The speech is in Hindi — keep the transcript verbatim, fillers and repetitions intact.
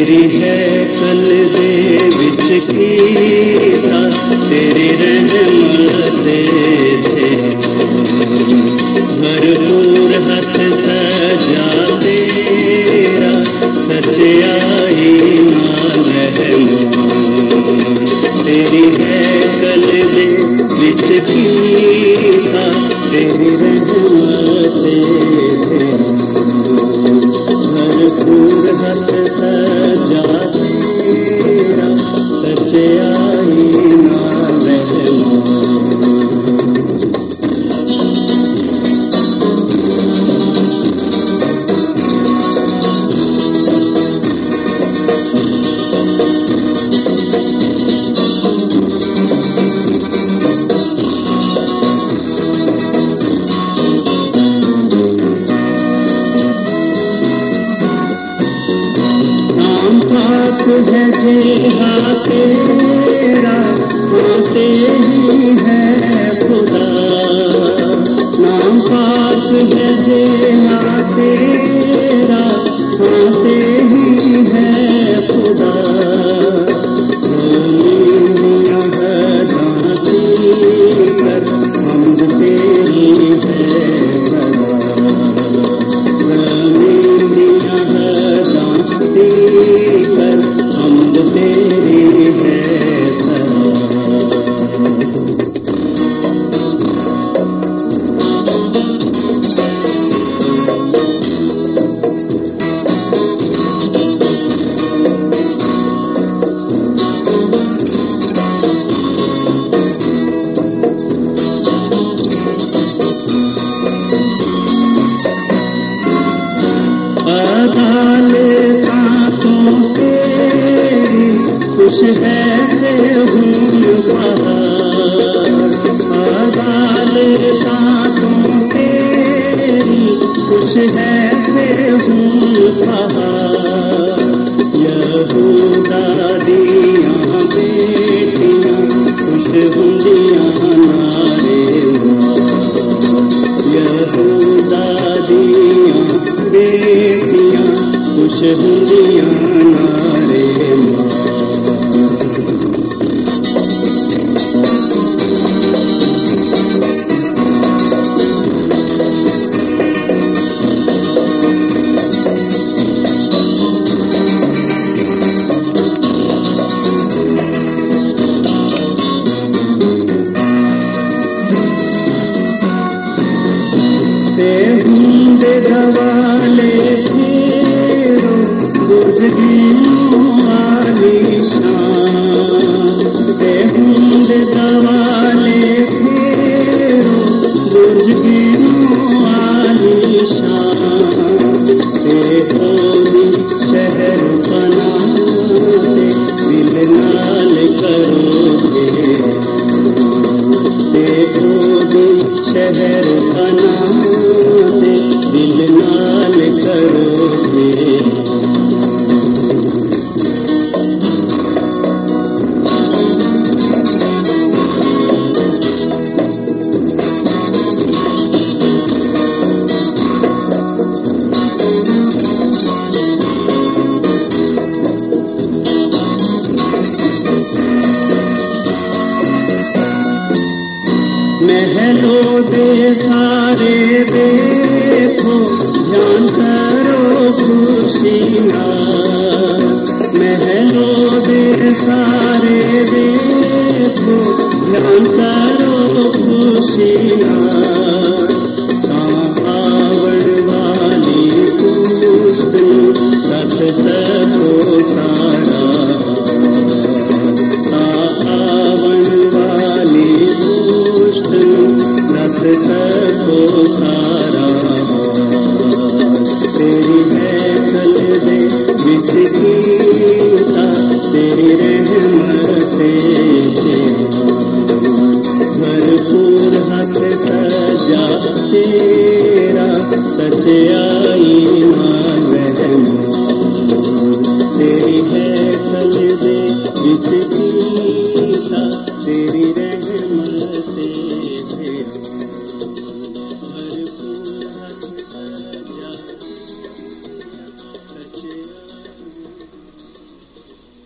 तेरी है कल दे विच कीता, तेरी रहमते थे भरपूर हथ सजा तेरा, सच्चाई नाल रहमान। तेरी है कल दे विच कीता, तेरी रहमते थे भरपूर हथ सजा तेरा, सच्चाई नाल रहमान। है जिहा तेरा, आते ही है खुदा। नाम पाक है जिहा तेरा, आते ही है खुदा। दुनिया है जाती कर हमद तेरी है सदा। दुनिया है जाती कर हमद तेरी है सदा। अदालतों तेरी खुश है से हूँ बहार। अदालतों तेरी खुश है से हूँ बहार। यहूदा दियाँ बेटियाँ खुश हुंदियाँ नारे वार। यहूदा दियाँ बेटियाँ खुश हुंदियाँ नारे वार। से हुंदे दवाले फेरो बुर्जगियों आलीशान। से हुंदे दवाले फेरो बुर्जगियों आलीशान। से होली शहर बनाते दिल नाल करोगे। से होली शहर बनाते दिल नाल करोगे। महलों दे सारे देखो ध्यान करो खुशियाँ। महलों दे सारे देखो ध्यान करो खुशियाँ।